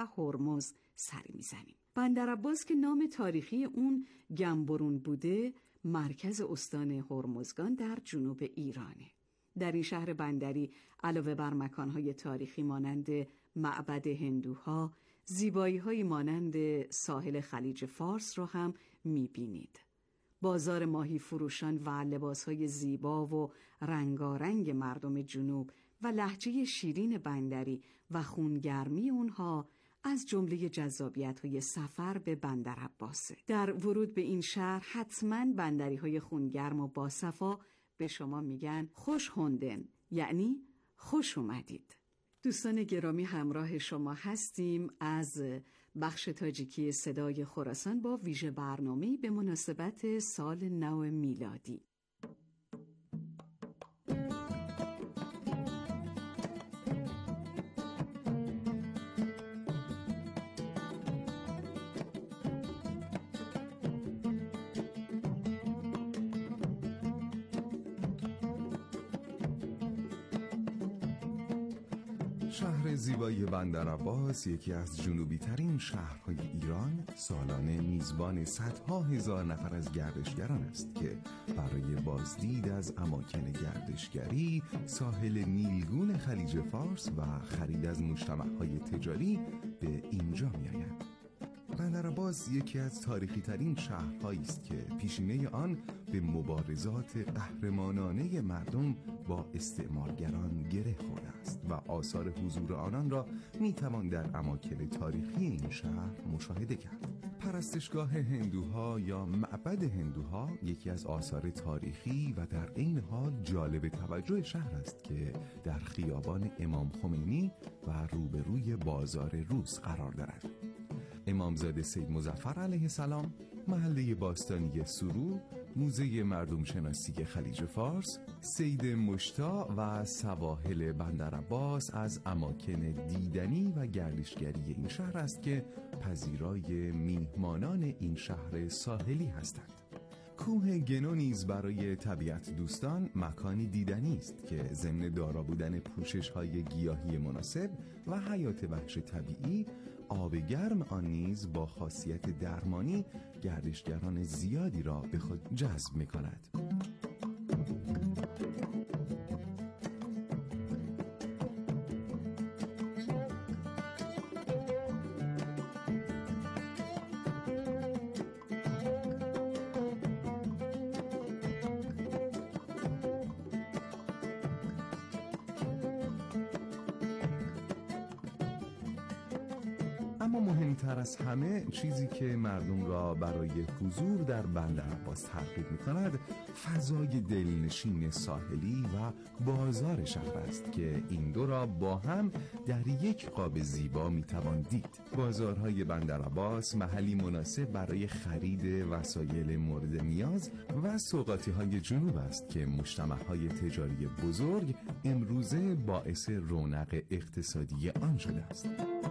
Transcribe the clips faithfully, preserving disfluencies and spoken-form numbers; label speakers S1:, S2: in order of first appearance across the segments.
S1: و هرمز سری میزنیم. بندر عباس که نام تاریخی اون گنبرون بوده، مرکز استان هرمزگان در جنوب ایرانه. در این شهر بندری علاوه بر مکانهای تاریخی مانند معبد هندوها، زیبایی‌های مانند ساحل خلیج فارس رو هم می‌بینید. بازار ماهی فروشان و لباس‌های زیبا و رنگارنگ مردم جنوب و لهجه شیرین بندری و خونگرمی اونها از جمله جذابیت‌های سفر به بندر عباسه. در ورود به این شهر حتماً بندری‌های خونگرم و باصفا به شما میگن خوش هوندن، یعنی خوش اومدید. دوستان گرامی، همراه شما هستیم از بخش تاجیکی صدای خراسان با ویژه برنامه‌ای به مناسبت سال نو میلادی.
S2: شهر زیبای بندر عباس، یکی از جنوبی ترین شهرهای ایران، سالانه میزبان صدها هزار نفر از گردشگران است که برای بازدید از اماکن گردشگری، ساحل نیلگون خلیج فارس و خرید از مجتمع‌های تجاری به اینجا می‌آیند. بندر عباس یکی از تاریخی ترین شهرهایی است که پیشینه آن به مبارزات قهرمانانه مردم با استعمارگران گره خورده است و آثار حضور آنان را میتوان در اماکن تاریخی این شهر مشاهده کرد. پرستشگاه هندوها یا معبد هندوها یکی از آثار تاریخی و در عین حال جالب توجه شهر است که در خیابان امام خمینی و روبروی بازار روز قرار دارد. امامزاده سید مظفر علیه السلام، محله باستانی سرو، موزه مردم شناسی خلیج فارس، سید مشتا و سواحل بندر عباس از اماکن دیدنی و گردشگری این شهر است که پذیرای میهمانان این شهر ساحلی هستند. کوه گنو نیز برای طبیعت دوستان مکانی دیدنی است که ضمن دارا بودن پوشش‌های گیاهی مناسب و حیات وحش طبیعی، آب گرم آن نیز با خاصیت درمانی گردشگران زیادی را به خود جذب می‌کند. اما مهمتر از همه چیزی که مردم را برای حضور در بندر عباس ترغیب می‌کند، فضای دلنشین ساحلی و بازار شهر است که این دو را با هم در یک قاب زیبا می‌توان دید. بازارهای بندر عباس محلی مناسب برای خرید وسایل مورد نیاز و سوغاتی‌های جنوب است که مجتمع‌های تجاری بزرگ امروزه باعث رونق اقتصادی آن شده است.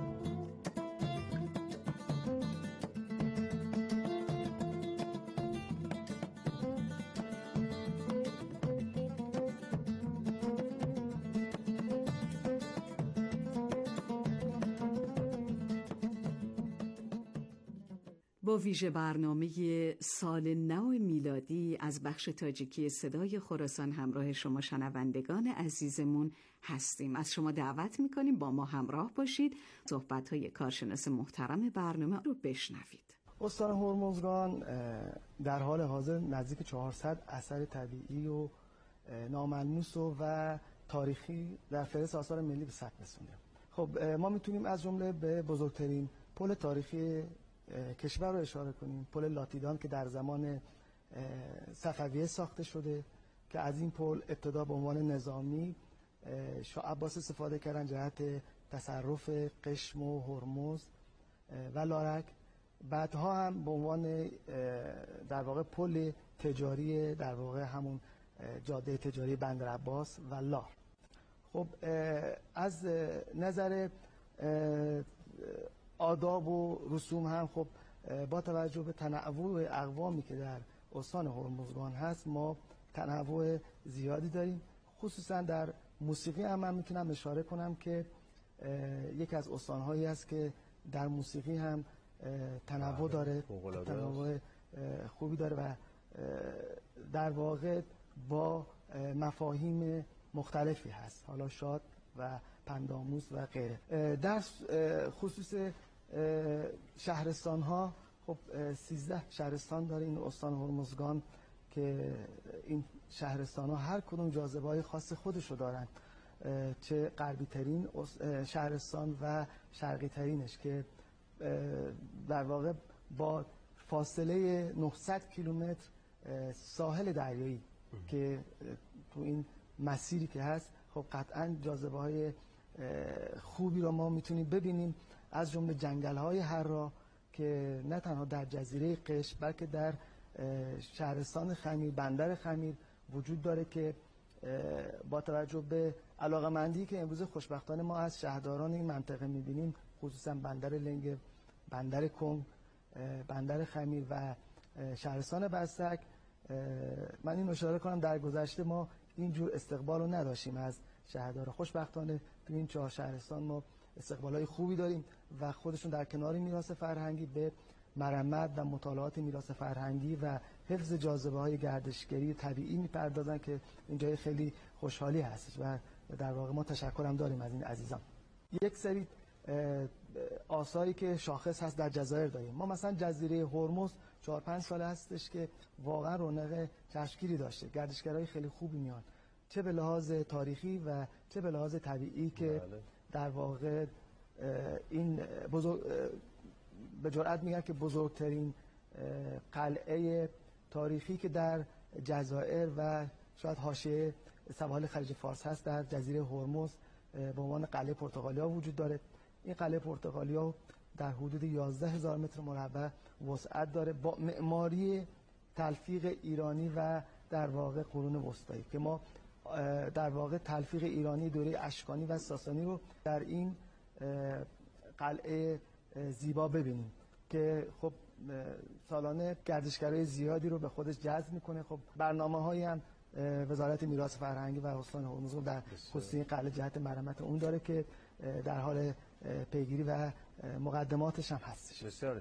S1: با ویژه برنامه سال نو میلادی از بخش تاجیکی صدای خراسان همراه شما شنوندگان عزیزمون هستیم. از شما دعوت میکنیم با ما همراه باشید، صحبت‌های کارشناس محترم برنامه رو بشنوید.
S3: استان هرمزگان در حال حاضر نزدیک چهارصد اثر طبیعی و ناملموس و تاریخی در فهرست آثار ملی به ثبت رسونده. خب ما میتونیم از جمله به بزرگترین پل تاریخی کشور رو اشاره کنیم، پل لاتیدان که در زمان صفویه ساخته شده که از این پل ابتدا به عنوان نظامی شاه عباس استفاده کردن جهت تصرف قشم و هرمز و لارک، بعدها هم به عنوان در واقع پل تجاری در واقع همون جاده تجاری بندر عباس و لار. خب از نظر آداب و رسوم هم خب با توجه به تنوع اقوامی که در استان هرمزگان هست ما تنوع زیادی داریم. خصوصا در موسیقی هم من میتونم اشاره کنم که یکی از استانهایی است که در موسیقی هم تنوع داره، تنوع خوبی داره و در واقع با مفاهیم مختلفی هست، حالا شاد و پندآموز و غیره. در خصوص شهرستان ها، خب سیزده شهرستان داره این استان هرمزگان که این شهرستان ها هر کدوم جاذبه های خاص خودشو دارن، چه غربی ترین شهرستان و شرقی ترینش که در واقع با فاصله نهصد کیلومتر ساحل دریایی که تو این مسیری که هست، خب قطعا جاذبه های خوبی رو ما میتونیم ببینیم، از جمله جنگل های هرا که نه تنها در جزیره قشم بلکه در شهرستان خمیر، بندر خمیر وجود داره که با توجه به علاقمندی که امروز خوشبختانه ما از شهرداران این منطقه میبینیم، خصوصا بندر لنگ، بندر کنگ، بندر خمیر و شهرستان بستک، من این اشاره کنم در گذشته ما اینجور استقبال رو نداشتیم از شهردار. خوشبختانه تو این چهار شهرستان ما استقبالای خوبی داریم و خودشون در کنار میراث فرهنگی به مرمت و مطالعات میراث فرهنگی و حفظ جاذبه های گردشگری طبیعی میپردازن که اینجای خیلی خوشحالی هستش و در واقع ما تشکرم داریم از این عزیزان. یک سری آثاری که شاخص هست در جزایر داریم. ما مثلا جزیره هرمز چهار پنج سال هستش که واقعا رونق چشمگیری داشته، گردشگرای خیلی خوبی میان، چه به لحاظ تاریخی و چه به لحاظ طبیعی که در واقع این بزرگ به جرئت میگن که بزرگترین قلعه تاریخی که در جزایر و شاید حاشیه سواحل خلیج فارس هست در جزیره هرمز به عنوان قلعه پرتغالیا وجود داره. این قلعه پرتغالیا در حدود یازده هزار متر مربع وسعت داره با معماری تلفیق ایرانی و در واقع قرون وسطایی که ما در واقع تلفیق ایرانی دوره اشکانی و ساسانی رو در این قلعه زیبا ببینیم که خب سالانه گردشگرای زیادی رو به خودش جذب میکنه. خب برنامه‌هایی هم وزارت میراث فرهنگی و استان هرمز در خصوص این قلعه جهت مرمت اون داره که در حال پیگیری و مقدماتش هم هستش.
S4: بسیار.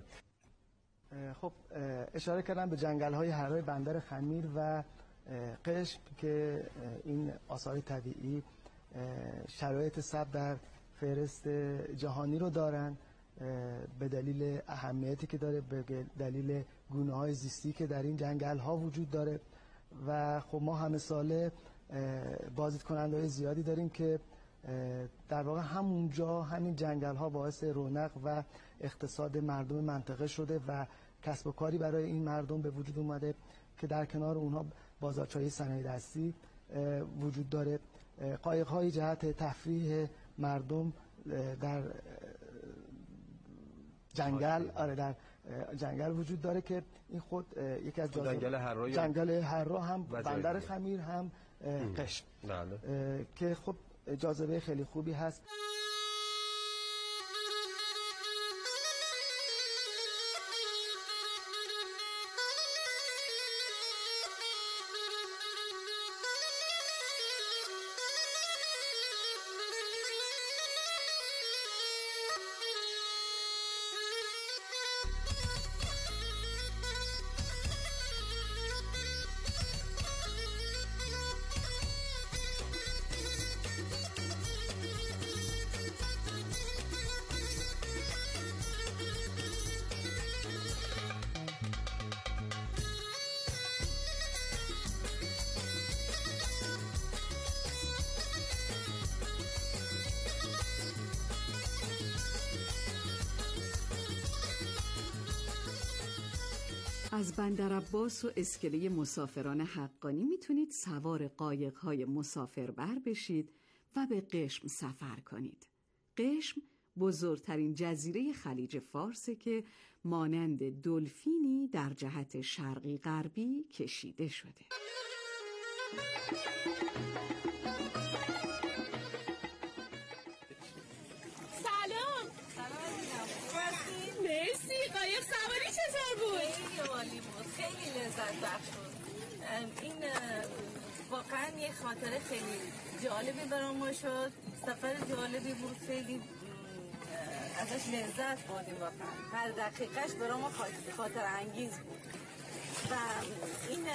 S3: خب اشاره کردم به جنگل‌های هرای بندر خمیر و قشم که این آثار طبیعی شرایط ثبت در فهرست جهانی رو دارن به دلیل اهمیتی که داره، به دلیل گونه‌های زیستی که در این جنگل‌ها وجود داره و خب ما همه ساله بازدید کننده‌های زیادی داریم که در واقع همونجا همین جنگل‌ها باعث رونق و اقتصاد مردم منطقه شده و کسب و کاری برای این مردم به وجود اومده که در کنار اونها بازارچایی صنایع دستی وجود داره. قایق‌های جهت تفریح مردم در جنگل آره در جنگل وجود داره که این خود یکی از
S4: جنگل هرا
S3: جنگل هرا هم بندر خمیر هم قشم که خب جاذبه خیلی خوبی هست.
S1: از بندرعباس و اسکله مسافران حقانی میتونید سوار قایق‌های مسافربر بشید و به قشم سفر کنید. قشم بزرگترین جزیره خلیج فارسه که مانند دلفینی در جهت شرقی غربی کشیده شده.
S5: سلام. سلام. مرسی. قایق سواری چطور بود؟
S6: خیلی عالی بود. خیلی لذت بخش بود. این واقعا یه خاطره خیلی جالبی برام شد. سفر جالبی بود. خیلی ازش لذت بردیم واقعا. هر دقیقهش برای ما خاطر انگیز بود و این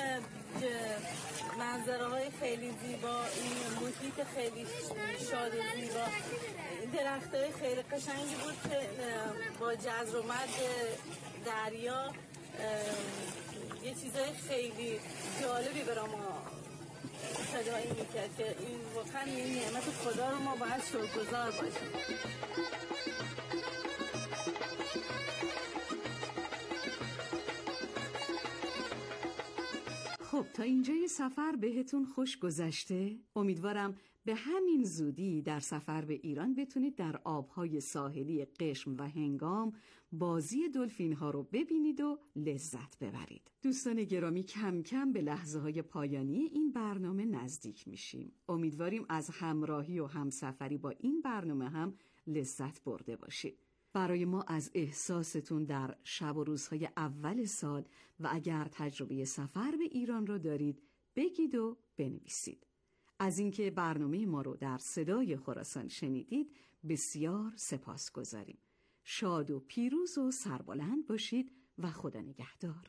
S6: منظره های خیلی زیبا، این محیط خیلی شاد و زیبا، درخت های خیلی قشنگی بود که با جزر و مد دریا یه چیزای خیلی جالبی برای ما صدایی میکرد که این واقعا این نعمت خدا رو ما باید شکرگزار باشیم.
S1: خب تا اینجای سفر بهتون خوش گذشته؟ امیدوارم به همین زودی در سفر به ایران بتونید در آبهای ساحلی قشم و هنگام بازی دلفین ها رو ببینید و لذت ببرید. دوستان گرامی، کم کم به لحظه های پایانی این برنامه نزدیک میشیم. امیدواریم از همراهی و همسفری با این برنامه هم لذت برده باشید. برای ما از احساستون در شب و روزهای اول سال و اگر تجربه سفر به ایران رو دارید بگید و بنویسید. از اینکه برنامه ما رو در صدای خراسان شنیدید بسیار سپاسگزاریم. شاد و پیروز و سربلند باشید و خدا نگهدار.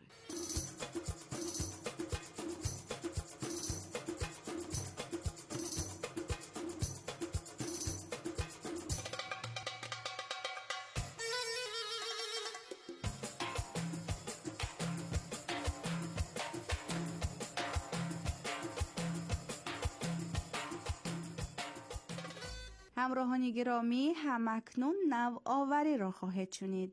S4: همراهان گرامی، همکنون نوآوری را خواهید شنید.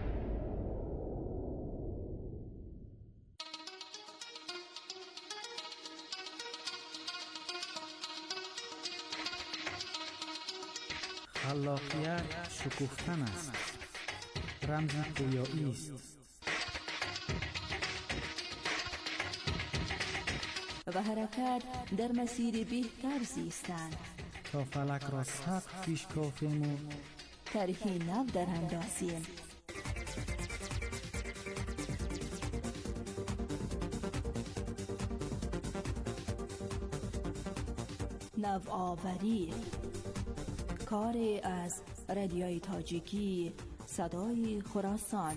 S7: خلاقیت شکوفتن است، رمز گویایی است
S8: و حرکت در مسیر بهتر زیستن
S7: تا فلک را سخت پیش کافیم و
S8: طرحی نو در اندازیم. نوآوری، کاری از رادیوی تاجیکی صدای خراسان.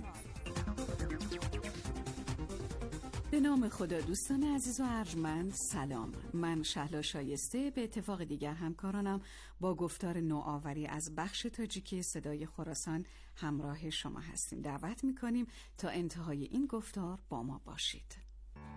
S1: به نام خدا. دوستان عزیز و ارجمند، سلام. من شهلا شایسته به اتفاق دیگر همکارانم با گفتار نوآوری از بخش تاجیکی صدای خراسان همراه شما هستیم. دعوت میکنیم تا انتهای این گفتار با ما باشید.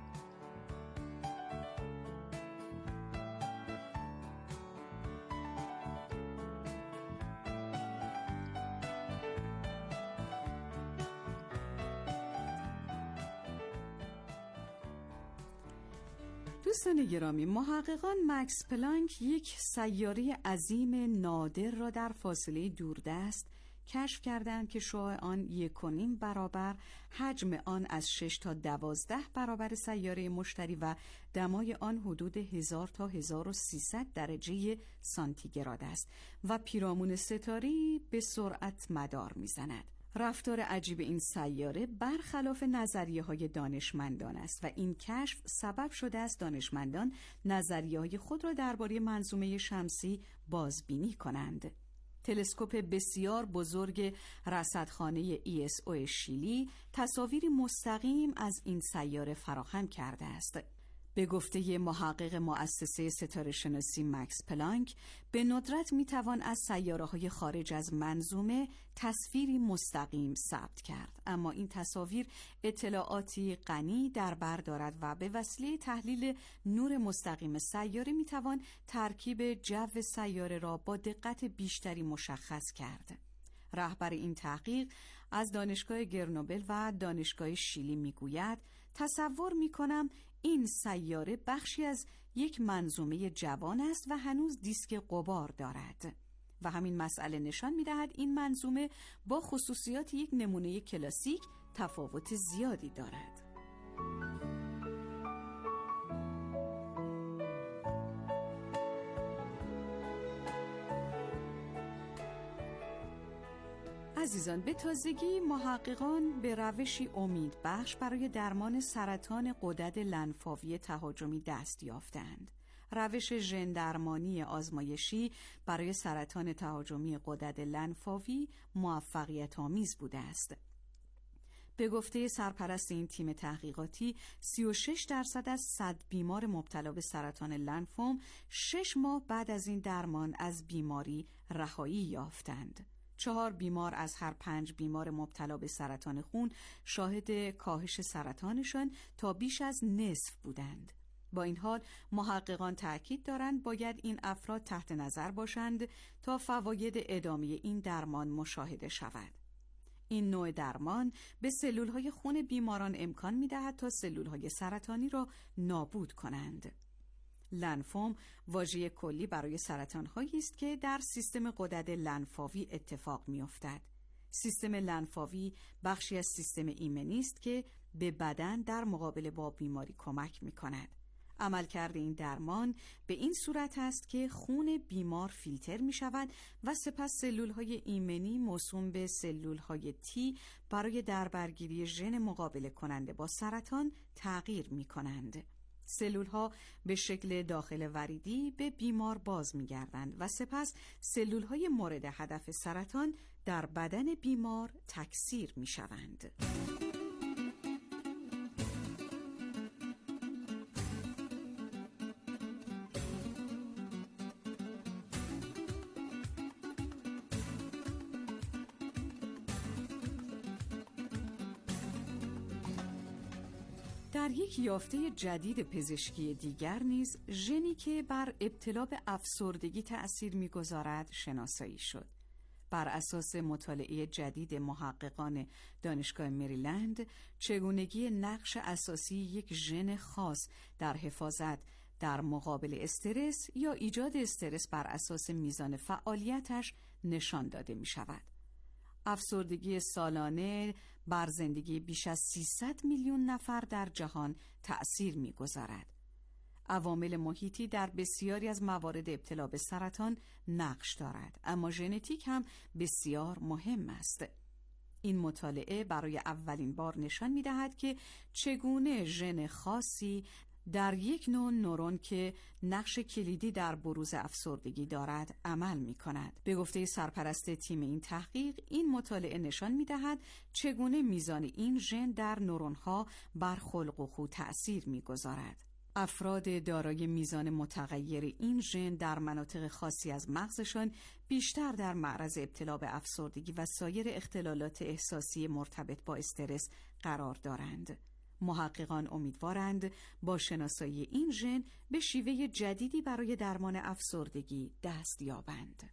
S1: دوستان گرامی، محققان مکس پلانک یک سیاره عظیم نادر را در فاصله دوردست کشف کردند که شعاع آن یک و نیم برابر، حجم آن از شش تا دوازده برابر سیاره مشتری و دمای آن حدود هزار تا هزار و سیصد درجه سانتیگراد است و پیرامون ستاره‌ای به سرعت مدار می‌زند. رفتار عجیب این سیاره برخلاف نظریه‌های دانشمندان است و این کشف سبب شده است دانشمندان نظریه‌های خود را درباره منظومه شمسی بازبینی کنند. تلسکوپ بسیار بزرگ رصدخانه ای اس او شیلی تصاویری مستقیم از این سیاره فراهم کرده است. به گفته محقق مؤسسه ستاره شناسی مکس پلانک، به ندرت میتوان از سیاره‌های خارج از منظومه تصویری مستقیم ثبت کرد، اما این تصاویر اطلاعاتی غنی در بر دارد و به وسیله تحلیل نور مستقیم سیاره میتوان ترکیب جو سیاره را با دقت بیشتری مشخص کرد. رهبر این تحقیق از دانشگاه گرنوبل و دانشگاه شیلی میگوید: تصور میکنم این سیاره بخشی از یک منظومه جوان است و هنوز دیسک غبار دارد و همین مسئله نشان میدهد این منظومه با خصوصیات یک نمونه کلاسیک تفاوت زیادی دارد. عزیزان، به تازگی محققان به روشی امید بخش برای درمان سرطان غدد لنفاوی تهاجمی دست یافتند. روش ژن درمانی آزمایشی برای سرطان تهاجمی غدد لنفاوی موفقیت آمیز بوده است. به گفته سرپرست این تیم تحقیقاتی، سی و شش درصد از صد بیمار مبتلا به سرطان لنفوم شش ماه بعد از این درمان از بیماری رهایی یافتند. چهار بیمار از هر پنج بیمار مبتلا به سرطان خون شاهد کاهش سرطانشان تا بیش از نصف بودند. با این حال محققان تأکید دارند باید این افراد تحت نظر باشند تا فواید ادامه این درمان مشاهده شود. این نوع درمان به سلولهای خون بیماران امکان می‌دهد تا سلولهای سرطانی را نابود کنند. لنفوم واژه کلی برای سرطان‌هایی است که در سیستم غدد لنفاوی اتفاق می‌افتد. سیستم لنفاوی بخشی از سیستم ایمنی است که به بدن در مقابله با بیماری کمک می‌کند. عملکرد این درمان به این صورت است که خون بیمار فیلتر می شود و سپس سلولهای ایمنی موسوم به سلولهای تی برای دربرگیری ژن مقابله کننده با سرطان تغییر می کنند. سلولها به شکل داخل وریدی به بیمار باز می گردند و سپس سلولهای مورد هدف سرطان در بدن بیمار تکثیر می شوند. در یک یافته جدید پزشکی دیگر نیز ژنی که بر ابتلا به افسردگی تأثیر می‌گذارد شناسایی شد. بر اساس مطالعه جدید محققان دانشگاه مریلند، چگونگی نقش اساسی یک ژن خاص در حفاظت در مقابل استرس یا ایجاد استرس بر اساس میزان فعالیتش نشان داده می‌شود. افسردگی سالانه بر زندگی بیش از سیصد میلیون نفر در جهان تأثیر می‌گذارد. عوامل محیطی در بسیاری از موارد ابتلا به سرطان نقش دارد، اما ژنتیک هم بسیار مهم است. این مطالعه برای اولین بار نشان می‌دهد که چگونه ژن خاصی در یک نوع نورون که نقش کلیدی در بروز افسردگی دارد عمل می کند. به گفته سرپرست تیم این تحقیق، این مطالعه نشان می دهد چگونه میزان این ژن در نورون‌ها بر خلق و خو تأثیر می گذارد. افراد دارای میزان متغیر این ژن در مناطق خاصی از مغزشان بیشتر در معرض ابتلا به افسردگی و سایر اختلالات احساسی مرتبط با استرس قرار دارند. محققان امیدوارند با شناسایی این ژن به شیوه جدیدی برای درمان افسردگی دست یابند.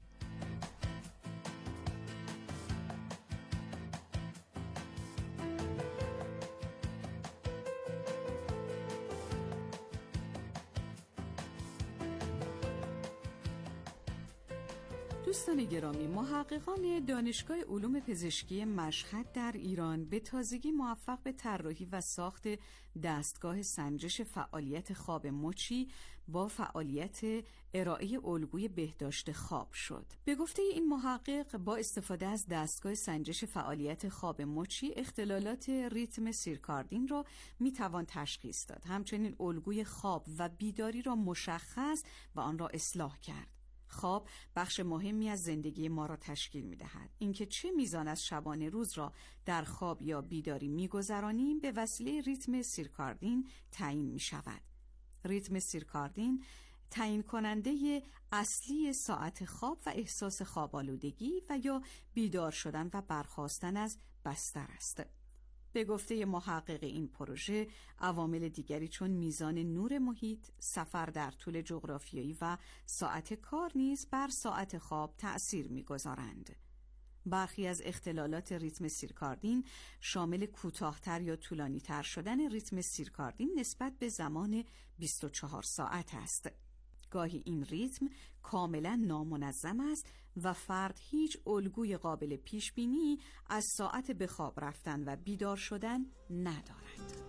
S1: دوستان گرامی، محققان دانشگاه علوم پزشکی مشهد در ایران به تازگی موفق به طراحی و ساخت دستگاه سنجش فعالیت خواب مچی با فعالیت ارائه الگوی بهداشت خواب شد. به گفته این محقق، با استفاده از دستگاه سنجش فعالیت خواب مچی اختلالات ریتم سیرکاردین را میتوان تشخیص داد، همچنین الگوی خواب و بیداری را مشخص و آن را اصلاح کرد. خواب بخش مهمی از زندگی ما را تشکیل می دهد. اینکه چه میزان از شبانه روز را در خواب یا بیداری می گذرانیم به وسیله ریتم سیرکاردین تعیین می شود. ریتم سیرکاردین تعیین کننده اصلی ساعت خواب و احساس خواب‌آلودگی و یا بیدار شدن و برخاستن از بستر است. به گفته محقق این پروژه، عوامل دیگری چون میزان نور محیط، سفر در طول جغرافیایی و ساعت کار نیز بر ساعت خواب تأثیر می‌گذارند. برخی از اختلالات ریتم سیرکاردین شامل کوتاه‌تر یا طولانی‌تر شدن ریتم سیرکاردین نسبت به زمان بیست و چهار ساعت است. گاهی این ریتم کاملا نامنظم است و فرد هیچ الگوی قابل پیش بینی از ساعت به خواب رفتن و بیدار شدن ندارد.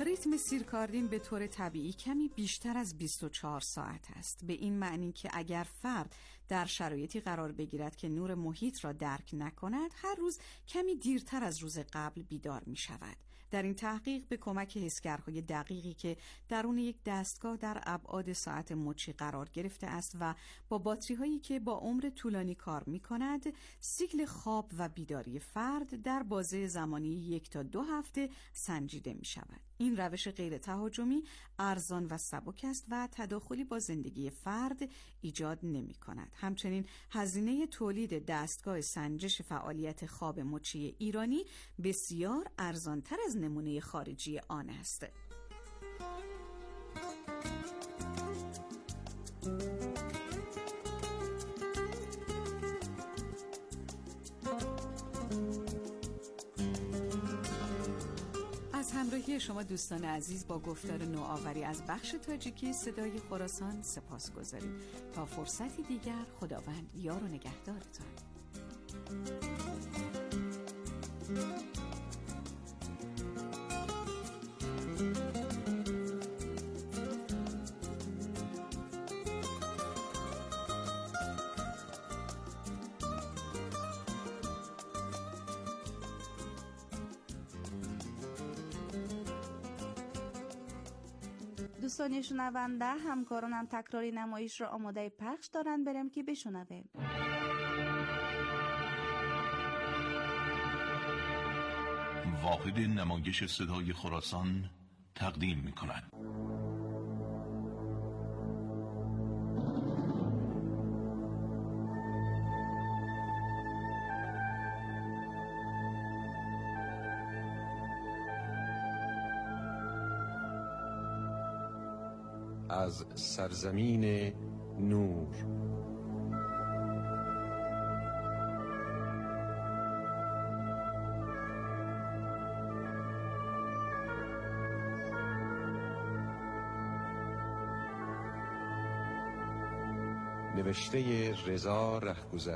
S1: ریتم سیرکاردین به طور طبیعی کمی بیشتر از بیست و چهار ساعت است، به این معنی که اگر فرد در شرایطی قرار بگیرد که نور محیط را درک نکند، هر روز کمی دیرتر از روز قبل بیدار می شود. در این تحقیق به کمک حسگرهای دقیقی که درون یک دستگاه در ابعاد ساعت مچی قرار گرفته است و با باتری هایی که با عمر طولانی کار می کند، سیکل خواب و بیداری فرد در بازه زمانی یک تا دو هفته سنجیده می شود. این روش غیر تهاجمی ارزان و سبک است و تداخلی با زندگی فرد ایجاد نمی کند. همچنین هزینه تولید دستگاه سنجش فعالیت خواب مچی ایرانی بسیار ارزانتر از نمونه خارجی آن است. از همراهی شما دوستان عزیز با گفتار نوآوری از بخش تاجیکی صدای خراسان سپاسگزاریم. تا فرصتی دیگر، خداوند یار و نگهدارتان.
S4: دوستان شنونده، همکارانم تکراری نمایش را آماده پخش دارن، بریم که بشنویم.
S9: واحد نمایش صدای خراسان تقدیم می کند.
S10: از سرزمین نور. نوشته رضا رهگذر.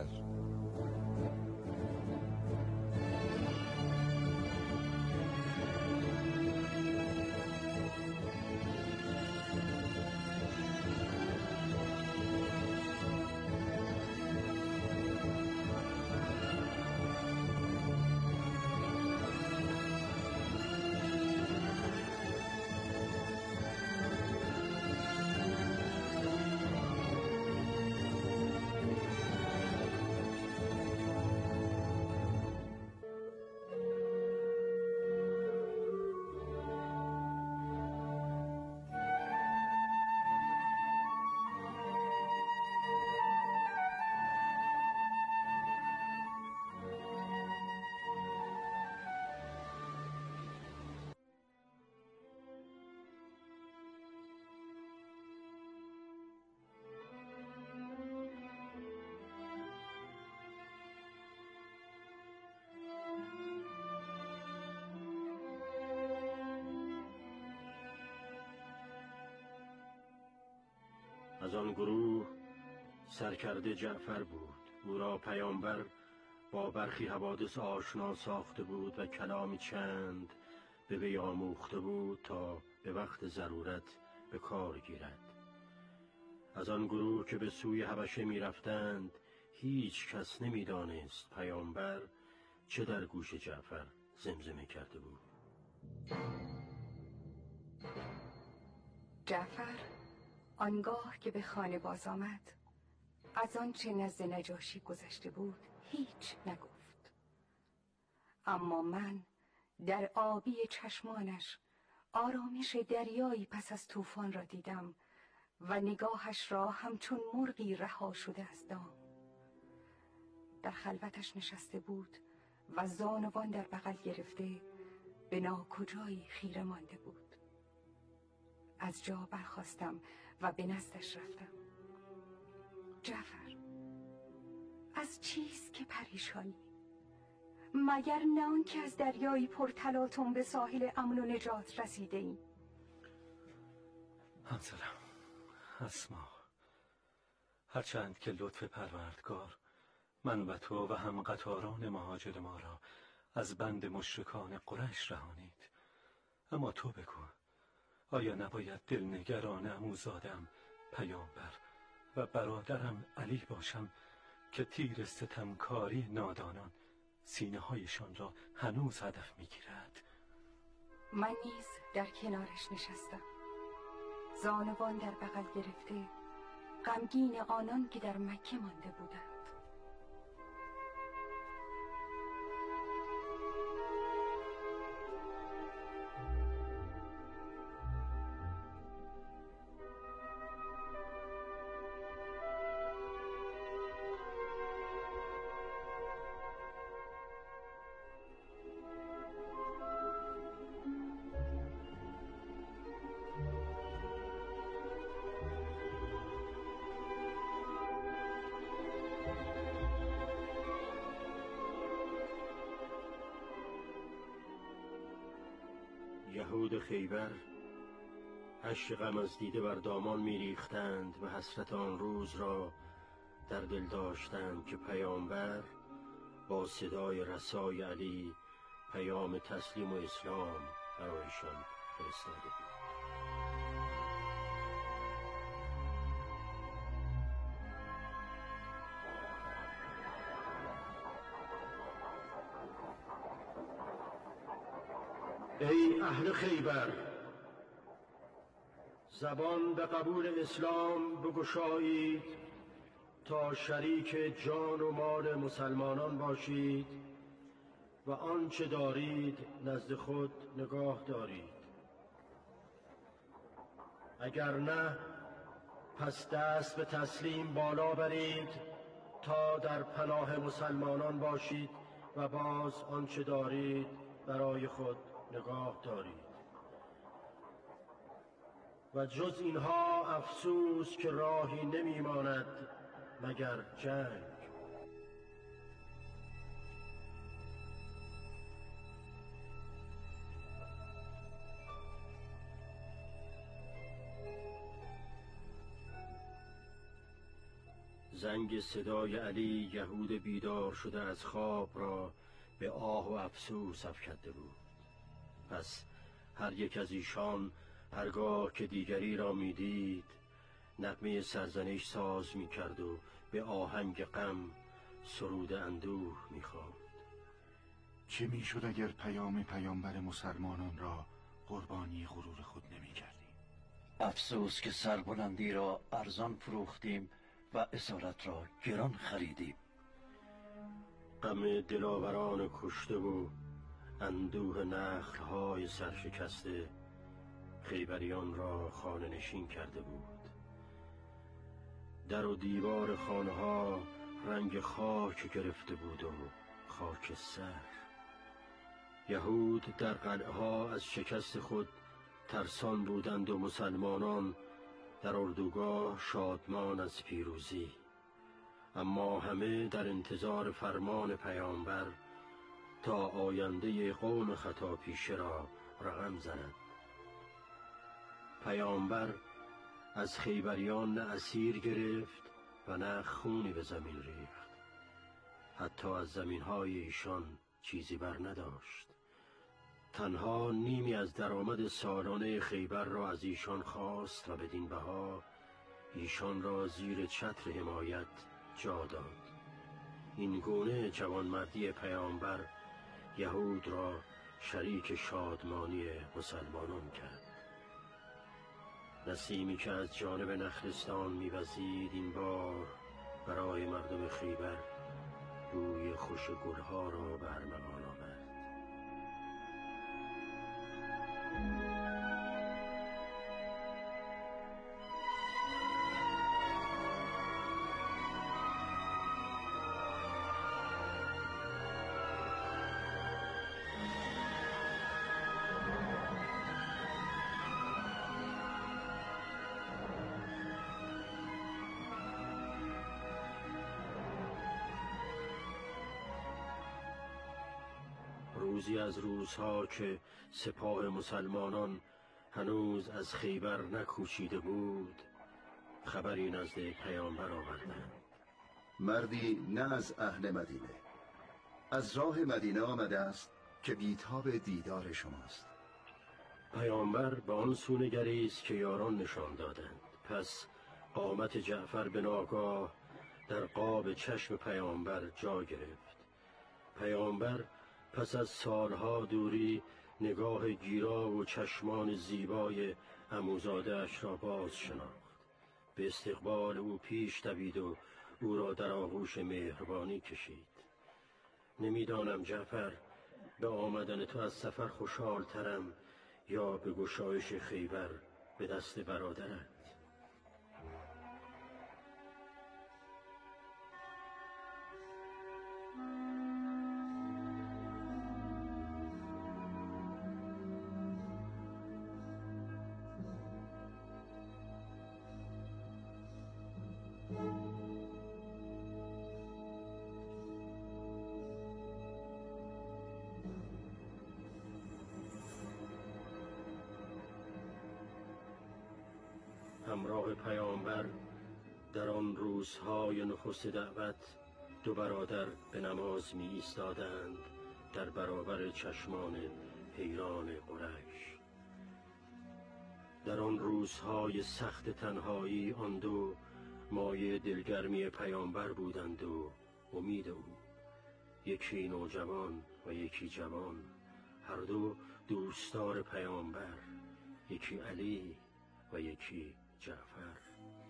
S11: از آن گروه سرکرده جعفر بود. او را پیامبر با برخی حوادث آشنا ساخته بود و کلامی چند به وی آموخته بود تا به وقت ضرورت به کار گیرد. از آن گروه که به سوی حبشه می رفتند هیچ کس نمی دانست پیامبر چه در گوش جعفر زمزمه کرده بود.
S12: جعفر آنگاه که به خانه باز آمد از آن چه نزد نجاشی گذشته بود هیچ نگفت، اما من در آبی چشمانش آرامش دریایی پس از طوفان را دیدم و نگاهش را همچون مرغی رها شده از دام. در خلوتش نشسته بود و زانوان در بغل گرفته به ناکجایی خیره مانده بود. از جا برخاستم و به نزدش رفتم. جعفر، از چیست که پریشانی؟ مگر نه آن که از دریایی پر تلاطم به ساحل امن و نجات رسیده ایم؟
S11: همسرم اسما، هرچند که لطف پروردگار من و تو و هم قطاران مهاجر ما را از بند مشرکان قریش رهانید، اما تو بگو آیا نباید دلنگران عموزادم پیامبر و برادرم علی باشم که تیر ستمکاری نادانان سینه هایشان را هنوز هدف میگیرد؟
S12: من نیز در کنارش نشستم، زانوان در بغل گرفته، غمگین آنان که در مکه مانده بودند.
S11: یهود خیبر اشک غم از دیده بر دامان میریختند و حسرت آن روز را در دل داشتند که پیامبر با صدای رسای علی پیام تسلیم و اسلام برایشان فرستاده بود. ای اهل خیبر، زبان به قبول اسلام بگشایید تا شریک جان و مال مسلمانان باشید و آنچه دارید نزد خود نگاه دارید. اگر نه پس دست به تسلیم بالا برید تا در پناه مسلمانان باشید و باز آنچه دارید برای خود نگاه دارید. و جز اینها افسوس که راهی نمیماند مگر جنگ. زنگ صدای علی یهود بیدار شده از خواب را به آه و افسوس افکنده بود. پس هر یک از ایشان هرگاه که دیگری را میدید نغمه سرزنش ساز میکرد و به آهنگ غم سرود اندوه میخواند.
S13: چه میشد اگر پیام پیامبر مسلمانان را قربانی غرور خود نمیکردیم؟
S14: افسوس که سربلندی را ارزان فروختیم و اسارت را گران خریدیم.
S11: غم دلاوران کشته و اندوه نخل‌های سرشکسته خیبریان را خانه نشین کرده بود. در و دیوار خانه ها رنگ خاک گرفته بود و خاک سر. یهود در قلعه ها از شکست خود ترسان بودند و مسلمانان در اردوگاه شادمان از پیروزی. اما همه در انتظار فرمان پیامبر تا آینده قوم خطا پیشه را رقم زند. پیامبر از خیبریان نه اسیر گرفت و نه خونی به زمین ریخت. حتی از زمینهای ایشان چیزی بر نداشت. تنها نیمی از درآمد سالانه خیبر را از ایشان خواست و بدین بها ایشان را زیر چتر حمایت جا داد. این گونه جوانمردی پیامبر یهود را شریک شادمانی مسلمانان کرد. نسیمی که از جانب نخلستان می‌وزید این بار برای مردم خیبر بوی خوش گلها را به ارمغان آورد. روزی از روزها که سپاه مسلمانان هنوز از خیبر نکوچیده بود خبری نزد پیامبر آوردند.
S15: مردی نه از اهل مدینه از راه مدینه آمده است که بیتاب دیدار شماست.
S11: پیامبر به آن سو نگریست که یاران نشان دادند. پس قامت جعفر به ناگاه در قاب چشم پیامبر جا گرفت. پیامبر پس از سالها دوری نگاه گیرا و چشمان زیبای عموزاده اش را باز شناخت. به استقبال او پیش دوید و او را در آغوش مهربانی کشید. نمیدانم جعفر به آمدن تو از سفر خوشحال ترم یا به گشایش خیبر به دست برادرت. همراه پیامبر در آن روزهای نخست دعوت دو برادر به نماز می ایستادند در برابر چشمان حیران قریش. در آن روزهای سخت تنهایی آن دو مایه دلگرمی پیامبر بودند و امید او. یکی نوجوان و یکی جوان، هر دو دوستدار پیامبر، یکی علی و یکی جعفر.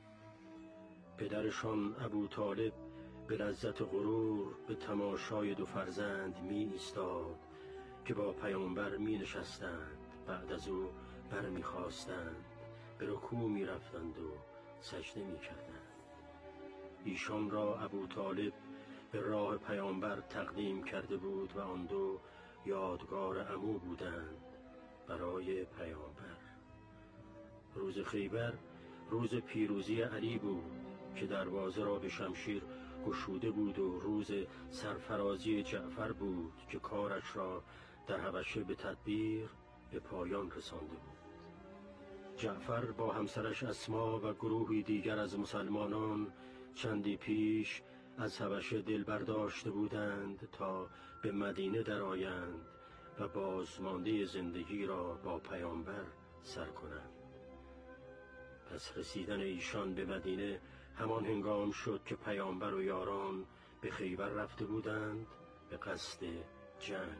S11: پدرشان ابو طالب به لذت غرور به تماشای دو فرزند می ایستاد که با پیامبر می نشستند، بعد از او بر می خواستند، به رکوع می رفتند و سجده می کردند. ایشان را ابو طالب به راه پیامبر تقدیم کرده بود و آن دو یادگار عمو بودند برای پیامبر. روز خیبر روز پیروزی علی بود که دروازه را به شمشیر گشوده بود و روز سرفرازی جعفر بود که کارش را در حبشه به تدبیر به پایان رسانده بود. جعفر با همسرش اسما و گروهی دیگر از مسلمانان چندی پیش از حبشه دل برداشته بودند تا به مدینه درآیند و بازمانده زندگی را با پیامبر سر کنند. پس رسیدن ایشان به مدینه همان هنگام شد که پیامبر و یاران به خیبر رفته بودند به قصد جنگ.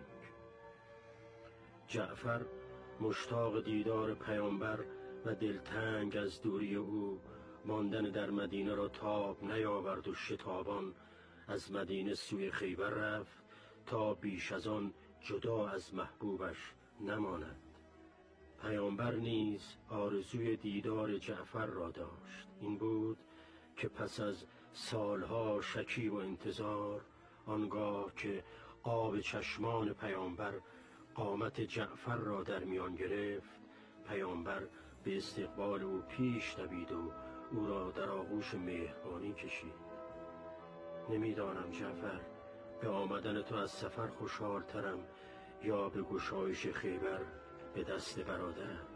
S11: جعفر مشتاق دیدار پیامبر و دلتنگ از دوری او ماندن در مدینه را تاب نیاورد و شتابان از مدینه سوی خیبر رفت تا بیش از آن جدا از محبوبش نماند. پیامبر نیز آرزوی دیدار جعفر را داشت. این بود که پس از سالها شکی و انتظار، آنگاه که آب چشمان پیامبر قامت جعفر را در میان گرفت، پیامبر به استقبال او پیش دوید و او را در آغوش مهربانی کشید. نمیدانم جعفر به آمدن تو از سفر خوشحال ترم یا به گشایش خیبر به دست برادرت.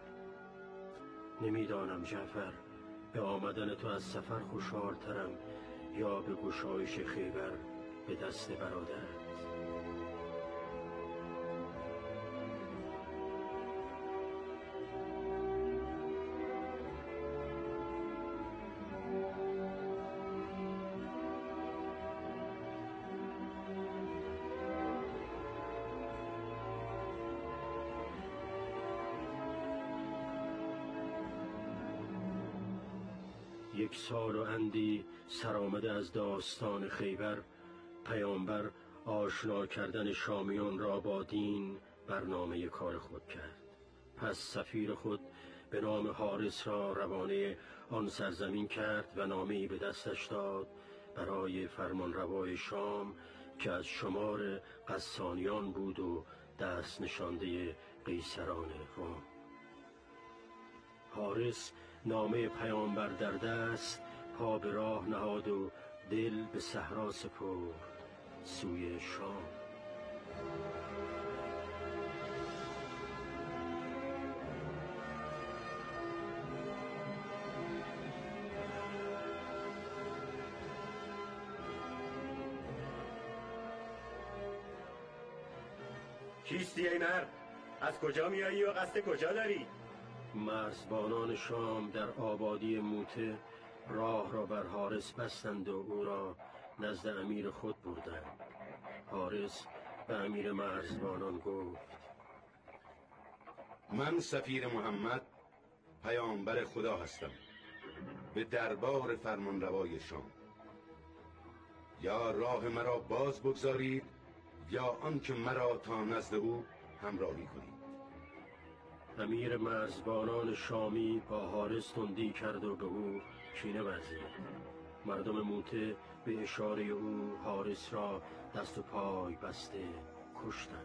S11: نمیدانم جعفر به آمدن تو از سفر خوشحال ترم یا به گشایش خیبر به دست برادرت. یک سال و اندی سرآمده از داستان خیبر، پیامبر آشنا کردن شامیان را با دین برنامه کار خود کرد. پس سفیر خود به نام حارس را روانه آن سرزمین کرد و نامه‌ای به دستش داد برای فرمانروای شام که از شمار غسانیان بود و دست نشانده قیصران روم. حارس نامه پیامبر در دست پا به راه نهاد و دل به صحرا سپرد سوی شام. کیستی ای مرد؟ از کجا میایی و قصد کجا داری؟ مرزبانان شام در آبادی موته راه را بر حارس بستند و او را نزد امیر خود بردند. حارس به امیر مرزبانان گفت:
S13: من سفیر محمد پیامبر خدا هستم به دربار فرمانروای شام. یا راه مرا باز بگذارید یا آنکه مرا تا نزد او همراهی کنید.
S11: امیر مرزبانان شامی با حارس تندی کرد و به او کینه ورزید. مردم موته به اشاره او حارس را دست و پای بسته کشتند.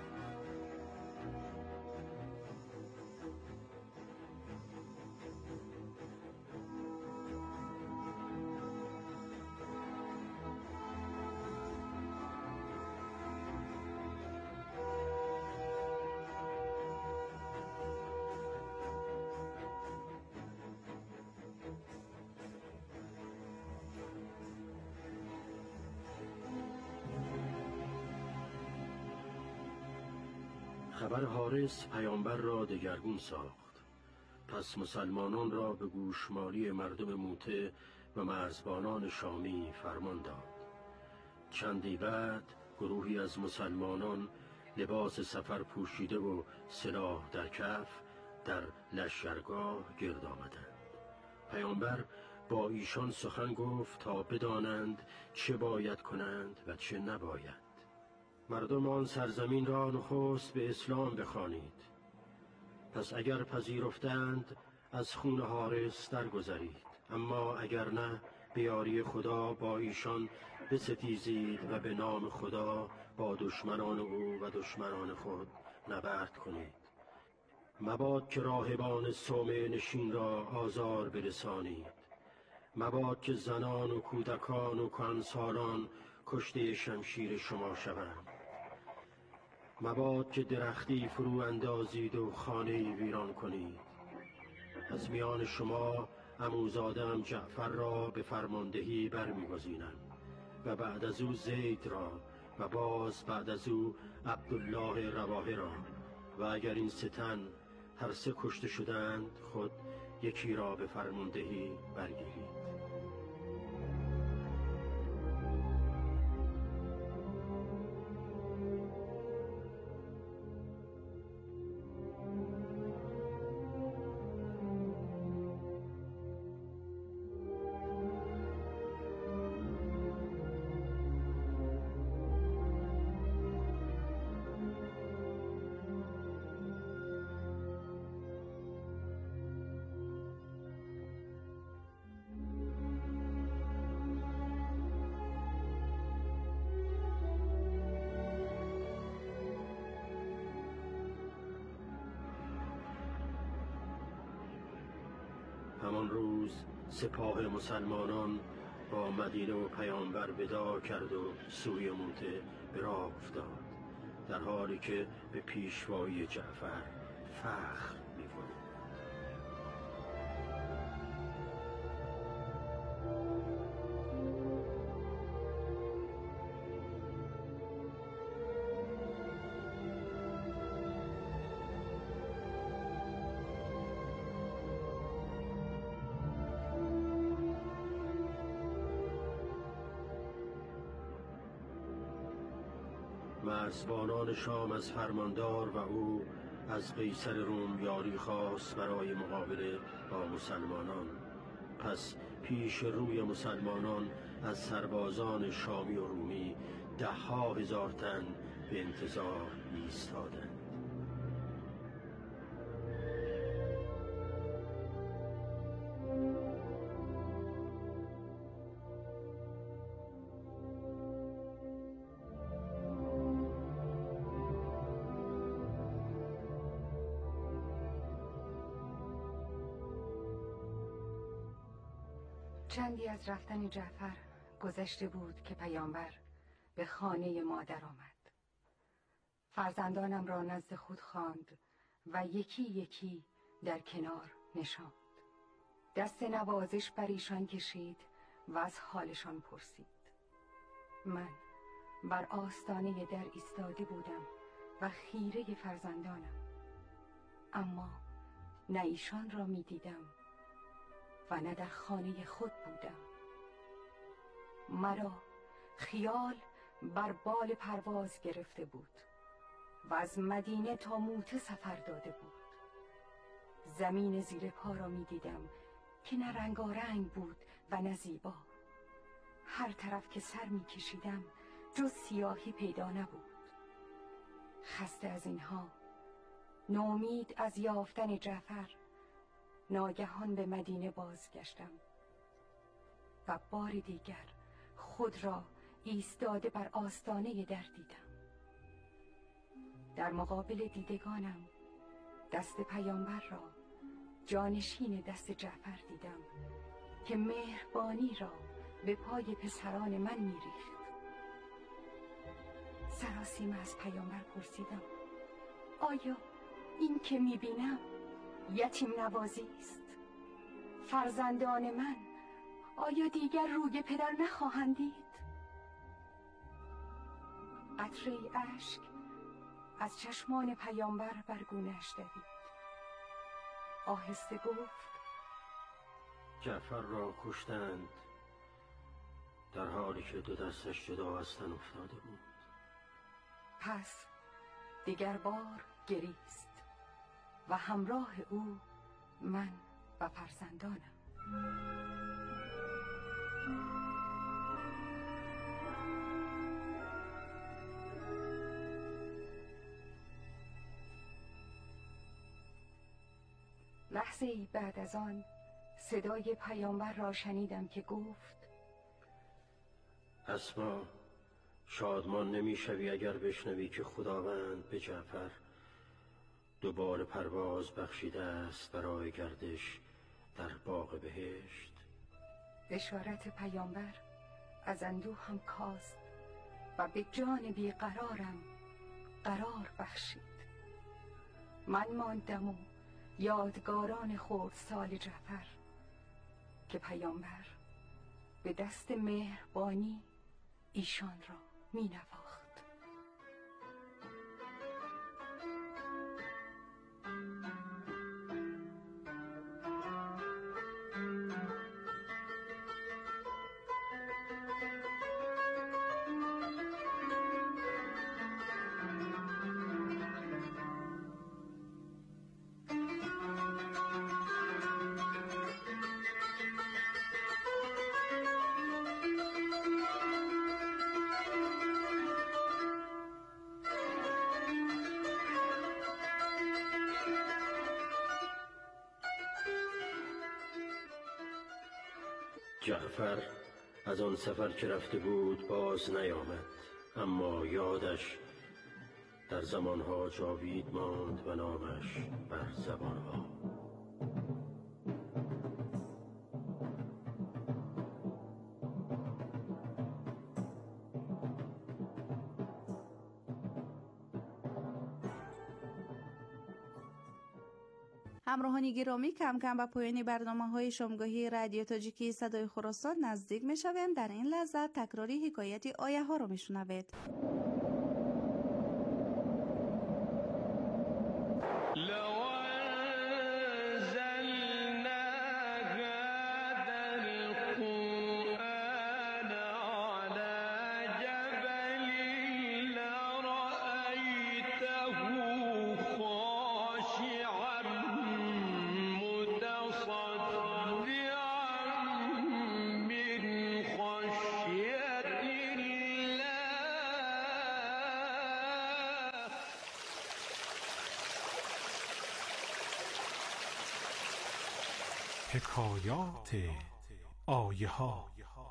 S11: خبر حارس پیامبر را دگرگون ساخت. پس مسلمانان را به گوشمالی مردم موته و مرزبانان شامی فرمان داد. چندی بعد گروهی از مسلمانان لباس سفر پوشیده و سلاح در کف در لشکرگاه گرد آمدند. پیامبر با ایشان سخن گفت تا بدانند چه باید کنند و چه نباید. مردم آن سرزمین را نخست به اسلام بخوانید. پس اگر پذیرفتند از خون حارس درگذرید، اما اگر نه به یاری خدا با ایشان بستیزید و به نام خدا با دشمنان او و دشمنان خود نبرد کنید. مباد که راهبان صومعه نشین را آزار برسانید. مباد که زنان و کودکان و کهنسالان کشته شمشیر شما شوند. مباد که درختی فرو اندازید و خانه‌ای ویران کنید. از میان شما عموزاده‌ام جعفر را به فرماندهی برمی‌گزینم و بعد از او زید را و باز بعد از او عبدالله رواحه را، و اگر این سه تن هر سه کشته شدند خود یکی را به فرماندهی برگیرید. همان روز سپاه مسلمانان با مدینه و پیامبر وداع کرد و سوی موته به راه افتاد، در حالی که به پیشوایی جعفر فخر می‌فروخت. مرزبانان شام از فرماندار و او از قیصر روم یاری خواست برای مقابله با مسلمانان. پس پیش روی مسلمانان از سربازان شامی و رومی ده ها هزار تن به انتظار ایستادند.
S12: چندی از رفتن جعفر گذشته بود که پیامبر به خانه مادر آمد. فرزندانم را نزد خود خواند و یکی یکی در کنار نشاند. دست نوازش بر ایشان کشید و از حالشان پرسید. من بر آستانه در ایستاده بودم و خیره فرزندانم، اما نه ایشان را می دیدم و نه در خانه خود بودم. مرا خیال بر بال پرواز گرفته بود و از مدینه تا موته سفر داده بود. زمین زیر پا را می دیدم که نه رنگارنگ بود و نه زیبا. هر طرف که سر می کشیدم جز سیاهی پیدا نبود. خسته از اینها، نومید از یافتن جعفر، ناگهان به مدینه بازگشتم و بار دیگر خود را ایستاده بر آستانه در دیدم. در مقابل دیدگانم دست پیامبر را جانشین دست جعفر دیدم که مهربانی را به پای پسران من میریخت. سراسیمه از پیامبر پرسیدم: آیا این که میبینم یتیم نوازی است؟ فرزندان من آیا دیگر روی پدر نخواهند دید؟ قطره اشک از چشمان پیامبر بر گونه‌اش دوید. آهسته گفت:
S11: جعفر را کشتند در حالی که دو دستش جدا از تن افتاده بود.
S12: پس دیگر بار گریست و همراه او من و فرزندانم. لحظه ای بعد از آن صدای پیامبر را شنیدم که گفت:
S11: اسما، شادمان نمی‌شوی اگر بشنوی که خداوند به جعفر دوباره پرواز بخشیده است برای گردش در باغ بهشت؟
S12: بشارت پیامبر از اندوهم کاست و به جان بیقرارم قرار بخشید. من ماندم و یادگاران خردسال جعفر که پیامبر به دست مهربانی ایشان را می نواخت.
S11: جعفر از آن سفر که رفته بود باز نیامد، اما یادش در زمانها جاوید ماند و نامش بر زبانها.
S4: همراهان گرامی، کم کم به پایان برنامه‌های شامگاهی رادیو تاجیکی صدای خراسان نزدیک می‌شویم. در این لحظه تکراری حکایت آیه ها را می‌شنوید.
S16: حکایات آیه ها.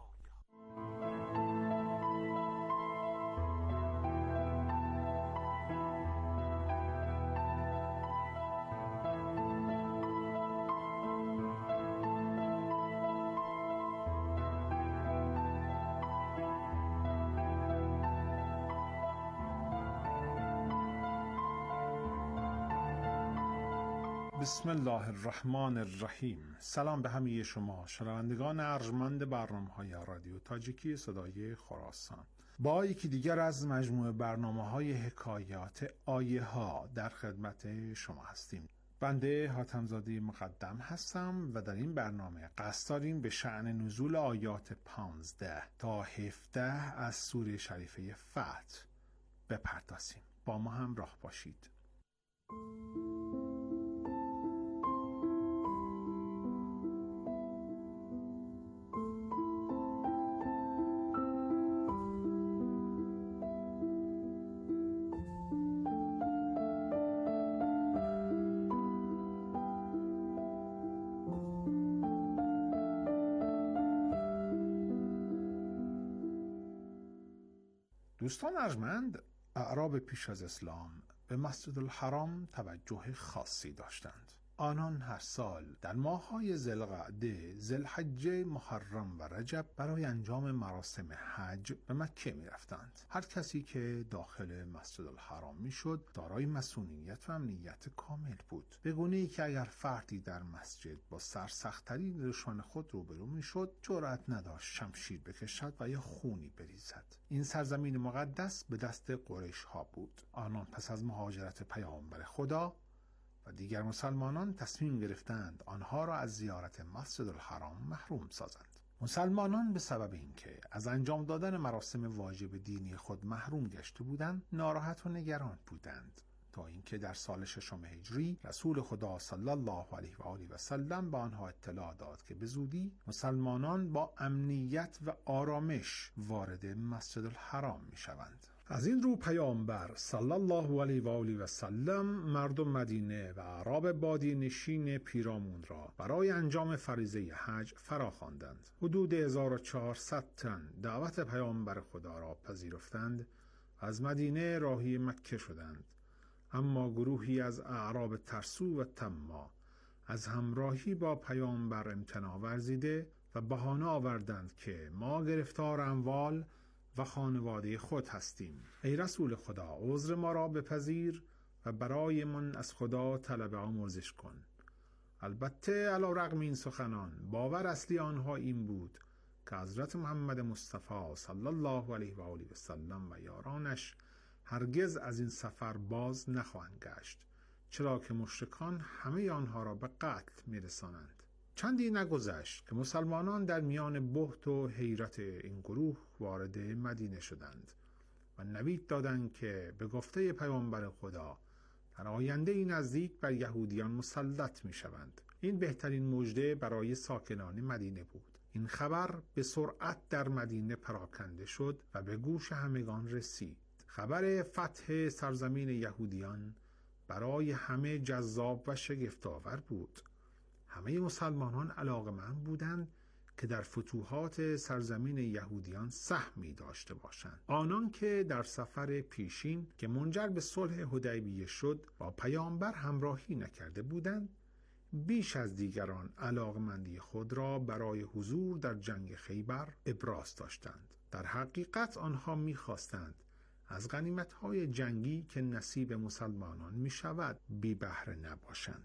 S16: بسم الله الرحمن الرحیم. سلام به همه شما شنوندگان ارجمند برنامه‌های رادیو تاجیکی صدای خراسان. با یکی دیگر از مجموعه برنامه‌های حکایات آیه ها در خدمت شما هستیم. بنده حاتم‌زاده مقدم هستم و در این برنامه قصد داریم به شأن نزول آیات پانزده تا هفده از سوره شریفه فتح بپردازیم. با ما همراه باشید. دوستان ارجمند، اعراب پیش از اسلام به مسجد الحرام توجه خاصی داشتند. آنان هر سال در ماه‌های ذوالقعده، ذوالحجه، محرم و رجب برای انجام مراسم حج به مکه می رفتند. هر کسی که داخل مسجد الحرام می شد دارای مسئولیت و امنیت کامل بود، به گونه‌ای که اگر فردی در مسجد با سرسخت‌ترین دشمن خود روبرو می شد جرأت نداشت شمشیر بکشد و یا خونی بریزد. این سرزمین مقدس به دست قریش ها بود. آنان پس از مهاجرت پیامبر خدا و دیگر مسلمانان تصمیم گرفتند آنها را از زیارت مسجد الحرام محروم سازند. مسلمانان به سبب اینکه از انجام دادن مراسم واجب دینی خود محروم گشته بودند ناراحت و نگران بودند، تا اینکه در سال ششم هجری رسول خدا صلی الله علیه و آله و سلم به آنها اطلاع داد که به زودی مسلمانان با امنیت و آرامش وارد مسجد الحرام می شوند. از این رو پیامبر صلی الله علیه و آله و سلم مردم مدینه و اعراب بادیه نشین پیرامون را برای انجام فریضه حج فراخواندند. حدود هزار و چهارصد تن دعوت پیامبر خدا را پذیرفتند و از مدینه راهی مکه شدند. اما گروهی از اعراب ترسو و طماع از همراهی با پیامبر امتناع ورزیده و بهانه آوردند که ما گرفتار اموال و خانواده خود هستیم. ای رسول خدا، عذر ما را بپذیر و برای من از خدا طلب آمرزش کن. البته علی رغم این سخنان باور اصلی آنها این بود که حضرت محمد مصطفی صلی الله علیه و آله و سلم و یارانش هرگز از این سفر باز نخواهند گشت، چرا که مشرکان همه آنها را به قتل میرسانند. چندی نگذشت که مسلمانان در میان بهت و حیرت این گروه وارد مدینه شدند و نوید دادند که به گفته پیامبر خدا در آینده این نزدیک بر یهودیان مسلط می شوند. این بهترین مژده برای ساکنان مدینه بود. این خبر به سرعت در مدینه پراکنده شد و به گوش همگان رسید. خبر فتح سرزمین یهودیان برای همه جذاب و شگفت‌آور بود. همه مسلمانان علاقه‌مند بودند که در فتوحات سرزمین یهودیان سهمی داشته باشند. آنان که در سفر پیشین که منجر به صلح حدیبیه شد با پیامبر همراهی نکرده بودند، بیش از دیگران علاقمندی خود را برای حضور در جنگ خیبر ابراز داشتند. در حقیقت آنها می‌خواستند از غنیمت‌های جنگی که نصیب مسلمانان می‌شود بی بهره نباشند.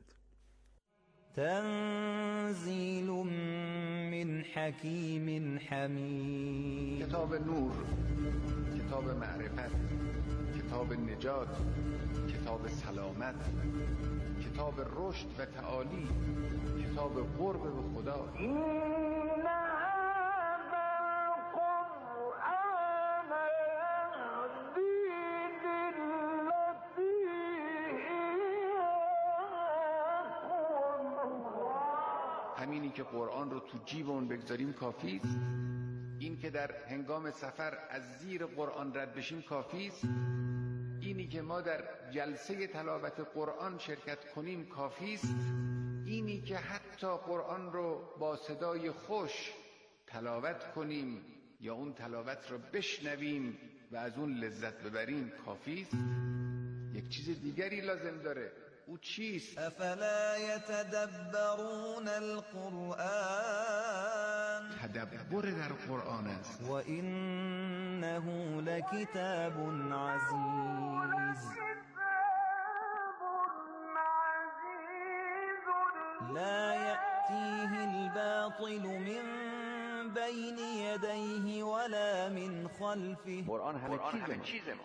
S17: تنزیل من حکیم حمید.
S15: کتاب نور، کتاب معرفت، کتاب نجات، کتاب سلامت، کتاب رشد و تعالی، کتاب قرب به خدا. همینی که قرآن رو تو جیبمون بگذاریم کافی است. این که در هنگام سفر از زیر قرآن رد بشیم کافی است. اینی که ما در جلسه تلاوت قرآن شرکت کنیم کافی است. اینی که حتی قرآن رو با صدای خوش تلاوت کنیم یا اون تلاوت رو بشنویم و از اون لذت ببریم کافی است. یک چیز دیگری لازم داره. او چیست؟
S17: افلا یتدبرون القرآن.
S15: تدبر در قرآن است.
S17: و انه لکتاب عزیز لا یأتیه الباطل من بين يديه ولا من خلفه.
S10: قرآن همه چیز ما.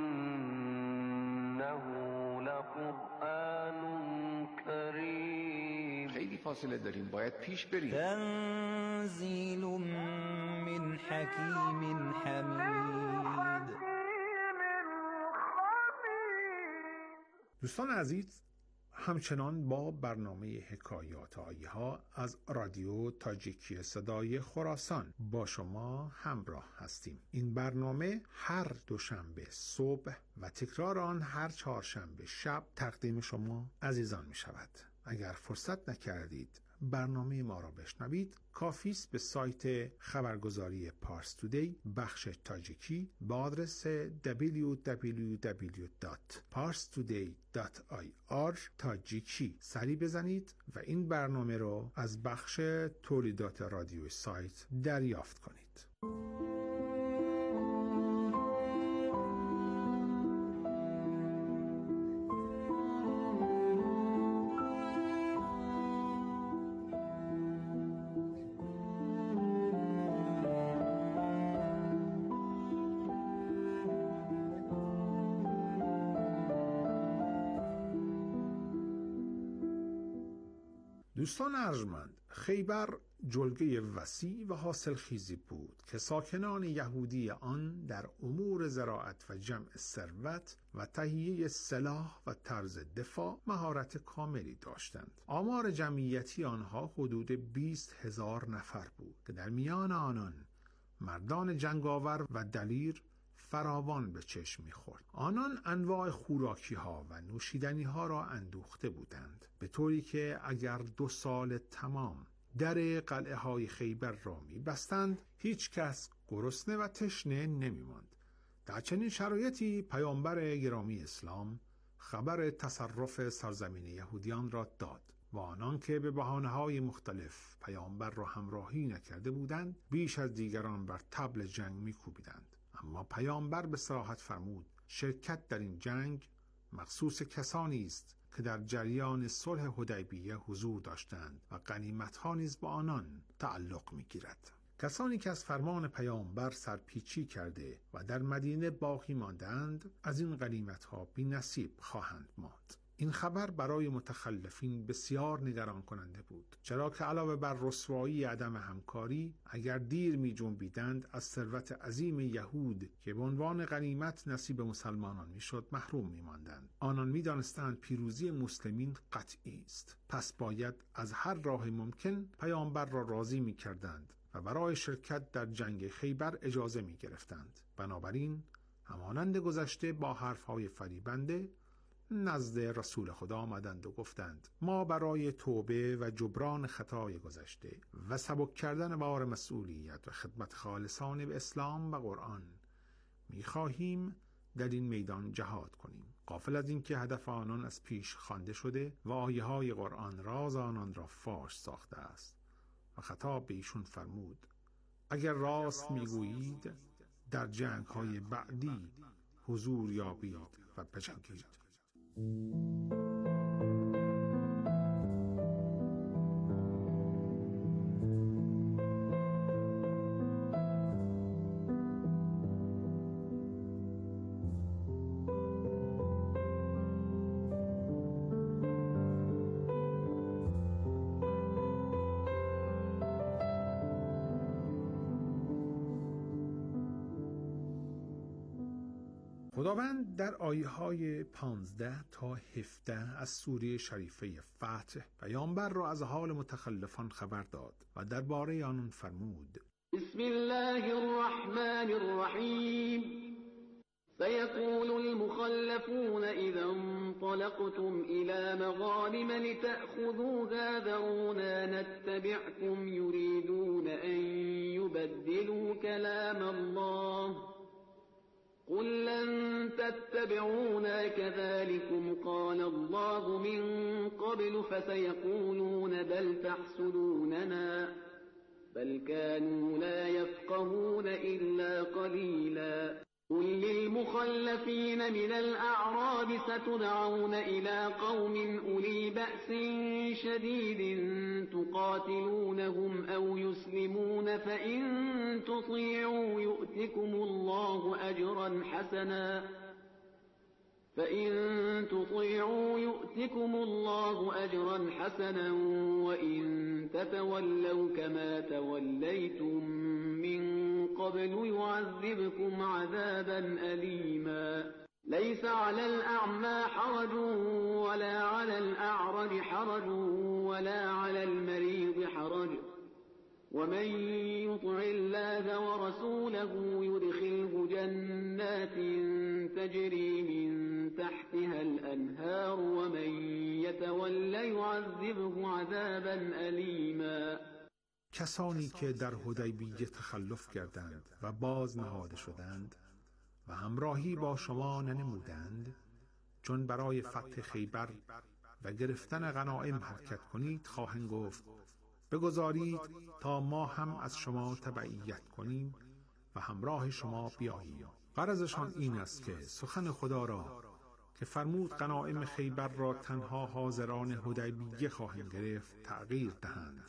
S11: إنه لقرآن کریم.
S15: خیلی فاصله داریم، باید پیش بریم.
S17: تنزیل من حکیم حمید.
S16: دوستان عزیز، همچنان با برنامه حکایات آیه ها از رادیو تاجیکی صدای خراسان با شما همراه هستیم. این برنامه هر دوشنبه صبح و تکرار آن هر چهارشنبه شب تقدیم شما عزیزان می شود. اگر فرصت نکردید برنامه ما را بشنوید، کافی است به سایت خبرگزاری پارس تودی بخش تاجیکی با آدرس دبلیو دبلیو دبلیو دات پارس تودی دات آی آر تاجیکی سری بزنید و این برنامه را از بخش تولیدات رادیوی سایت دریافت کنید. دوستان ارجمند، خیبر جلگه وسیع و حاصل خیزی بود که ساکنان یهودی آن در امور زراعت و جمع ثروت و تهیه سلاح و طرز دفاع مهارت کاملی داشتند. آمار جمعیتی آنها حدود بیست هزار نفر بود که در میان آنان مردان جنگاور و دلیر فراوان به چشم می‌خورد. آنان انواع خوراکی ها و نوشیدنی ها را اندوخته بودند، به طوری که اگر دو سال تمام در قلعه های خیبر را می‌بستند هیچ کس گرسنه و تشنه نمی‌ماند. در چنین شرایطی پیامبر گرامی اسلام خبر تصرف سرزمین یهودیان را داد و آنان که به بهانه‌های مختلف پیامبر را همراهی نکرده بودند بیش از دیگران بر طبل جنگ می‌کوبیدند. اما پیامبر به صراحت فرمود شرکت در این جنگ مخصوص کسانی است که در جریان صلح حدیبیه حضور داشتند و غنیمت‌ها نیز با آنان تعلق می‌گیرد. کسانی که از فرمان پیامبر سرپیچی کرده و در مدینه باقی ماندند از این غنیمت‌ها بی‌نصیب خواهند ماند. این خبر برای متخلفین بسیار نگران کننده بود، چرا که علاوه بر رسوایی عدم همکاری اگر دیر می جنبیدند از ثروت عظیم یهود که به عنوان غنیمت نصیب مسلمانان می شد محروم می ماندند. آنان می دانستند پیروزی مسلمین قطعی است، پس باید از هر راه ممکن پیامبر را راضی می کردند و برای شرکت در جنگ خیبر اجازه می گرفتند. بنابراین همانند گذشته با حرفهای فریبنده نزد رسول خدا آمدند و گفتند ما برای توبه و جبران خطای گذشته و سبک کردن بار مسئولیت و خدمت خالصانه به اسلام و قرآن می‌خواهیم در این میدان جهاد کنیم، غافل از اینکه هدف آنان از پیش خوانده شده و آیه‌های قرآن راز آنان را فاش ساخته است. و خطاب به ایشون فرمود اگر راست میگویید در جنگ‌های بعدی حضور یابید و بجنگید. خداوند در آیه‌های پانزده تا هفده از سوره شریفه فتح پیامبر را از حال متخلفان خبر داد و درباره آنان فرمود
S18: بسم الله الرحمن الرحیم سيقول المخلفون إذا انطلقتم إلى مغانم لتأخذوها ذرونا نتبعكم يريدون أن يبدلوا كلام الله قل لن تتبعونا كذلكم قال الله من قبل فسيقولون بل تحسدوننا بل كانوا لا يفقهون إلا قليلا. قل للمخلفين من الأعراب ستدعون إلى قوم أولي بأس شديد تقاتلونهم أو يسلمون فإن تطيعوا يؤتكم الله أجرا حسنا فإن تطيعوا يؤتكم الله أجرا حسنا وإن تتولوا كما توليتم من قبل يعذبكم عذابا أليما ليس على الأعمى حرج ولا على الأعرج حرج ولا على المريض حرج ومن يطع الله ورسوله يدخله جنات تجري من تحتها الأنهار ومن يتولى يعذبه عذابا أليما.
S16: کسانی که در حدیبیه تخلف کردند و باز نهاده شدند و همراهی با شما ننمودند، چون برای فتح خیبر و گرفتن غنایم حرکت کنید خواهند گفت بگذارید تا ما هم از شما تبعیت کنیم و همراه شما بیاییم. غرضشان این است که سخن خدا را که فرمود غنایم خیبر را تنها حاضران حدیبیه خواهند گرفت تغییر دهند.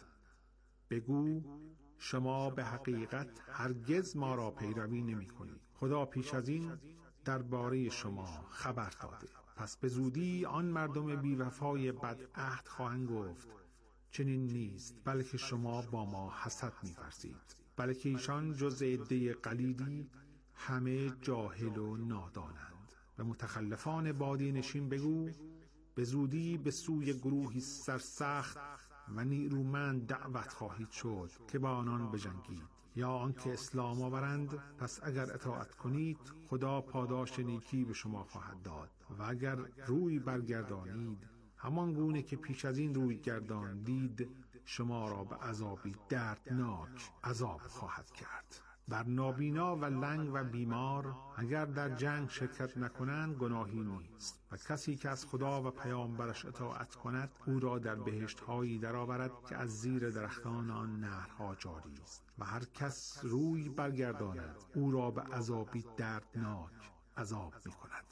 S16: بگو شما به حقیقت هرگز ما را پیروی نمی کنید. خدا پیش از این درباره شما خبر داده. پس به زودی آن مردم بی‌وفای بدعهد خواهند گفت چنین نیست، بلکه شما با ما حسد می‌ورزید. بلکه ایشان جز عده قلیلی همه جاهل و نادانند. و متخلفان بادیه نشین بگو به زودی به سوی گروهی سرسخت و نیرومند دعوت خواهید شد که با آنان بجنگید یا آنکه اسلام آورند. پس اگر اطاعت کنید خدا پاداش نیکی به شما خواهد داد و اگر روی برگردانید همان گونه که پیش از این روی گرداندید شما را به عذابی دردناک عذاب خواهد کرد. بر نابینا و لنگ و بیمار اگر در جنگ شرکت نکنند گناهی نیست و کسی که از خدا و پیامبرش اطاعت کند او را در بهشت‌هایی درآورد که از زیر درختان آن نهرها جاری است و هر کس روی برگرداند او را به عذابی دردناک عذاب می‌کند.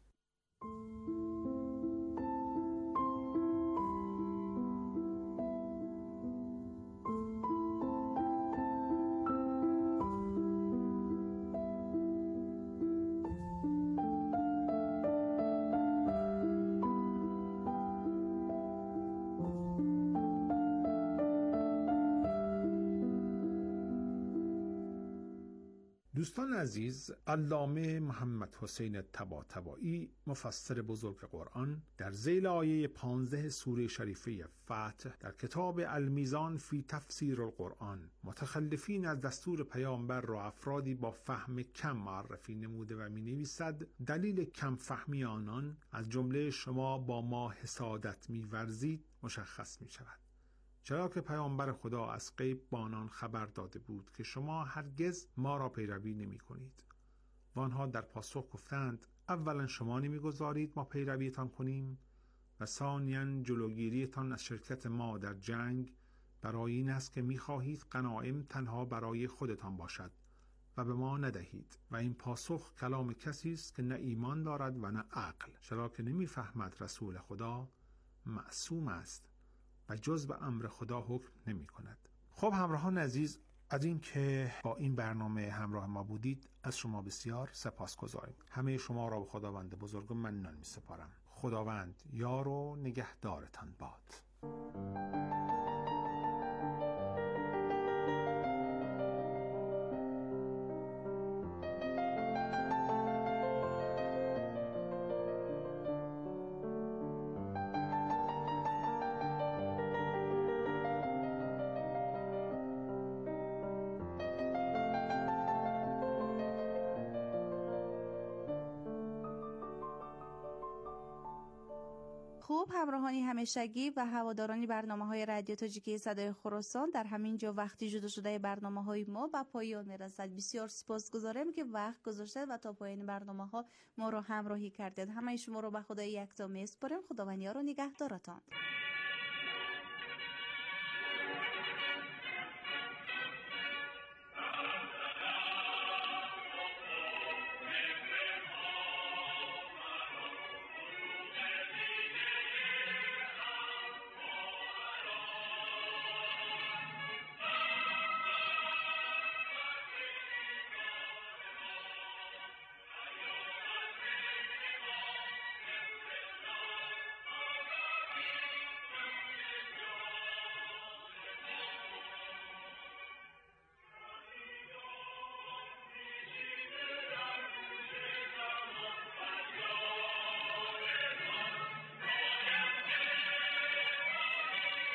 S16: دوستان عزیز، علامه محمد حسین طباطبایی مفسر بزرگ قرآن در ذیل آیه پانزده سوره شریفه فتح در کتاب المیزان فی تفسیر القرآن متخلفین از دستور پیامبر را افرادی با فهم کم معرفی نموده و می نویسد دلیل کم فهمی آنان از جمله شما با ما حسادت می ورزید مشخص می شود، چرا که پیامبر خدا از غیب با آنان خبر داده بود که شما هرگز ما را پیروی نمی کنید. و آنها در پاسخ گفتند اولا شما نمی گذارید ما پیرویتان کنیم و ثانیاً جلوگیریتان از شرکت ما در جنگ برای این است که می خواهید غنایم تنها برای خودتان باشد و به ما ندهید. و این پاسخ کلام کسی است که نه ایمان دارد و نه عقل، چرا که نمی فهمد رسول خدا معصوم است و جز به امر خدا حکم نمی کند. خب همراهان عزیز، از این که با این برنامه همراه ما بودید از شما بسیار سپاسگزاریم. همه شما را به خداوند بزرگ منان می سپارم. خداوند یار و نگهدارتان باد.
S4: خوب همراهانی همیشگی و هوادارانی برنامه‌های رادیو تاجیکی صدای خراسان، در همین جا وقتی جدا شده برنامه‌های ما به پایان می‌رسد. بسیار سپاسگزارم که وقت گذاشتید و تا پایان برنامه‌ها ما را همراهی کردید. همه شما را به خدای یکتا می‌سپارم. خداوند یار و نگهدارتان.